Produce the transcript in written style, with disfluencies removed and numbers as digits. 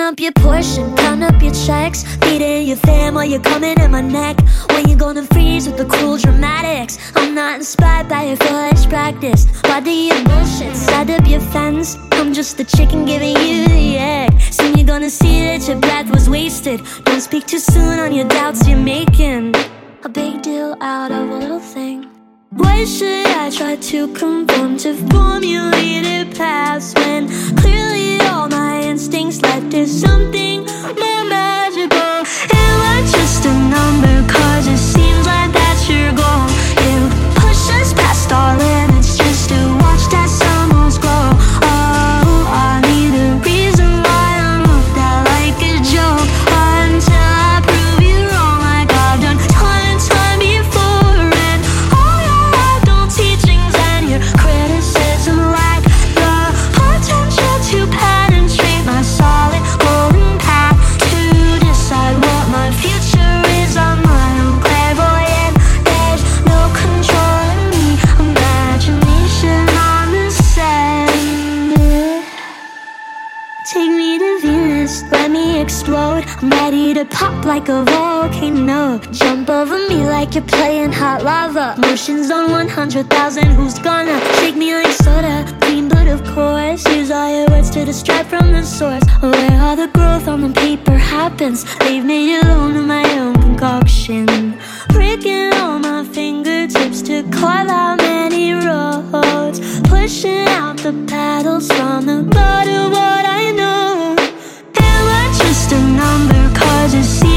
up your portion, count up your checks, feeding your fam while you're coming in my neck. When you gonna freeze with the cruel dramatics? I'm not inspired by your foolish practice. Why do you bullshit? Set up your fence. I'm just the chicken giving you the egg. Soon you're gonna see that your breath was wasted. Don't speak too soon on your doubts you're making a big deal out of a little thing. Why should I try to conform to formulated paths when clearly all my instincts led to something more magical? Am I just a number? Cause it seems like that's your goal. You push us past our limits just to watch that summers grow. Oh, I need a reason why I'm looked at like a joke, until I prove you wrong like I've done time and time before. And all your adult teachings and your criticism lack the potential to penetrate my solid golden path. To decide what my future is, I'm my own clairvoyant. There's no controlling me. Imagination on the sender. Take me to Venus, let me explode. I'm ready to pop like a volcano. Jump over me like you're playing hot lava. Motions on 100,000, who's gonna shake me like soda? Clean blood, of course. Use all your words to distract from the source. Where all the growth on the paper happens, leave me alone in my own concoction. Breaking all my fingertips to carve out many roads. Pushing out the paddles from the bottom of what I know. Am I just a number? Cause it seems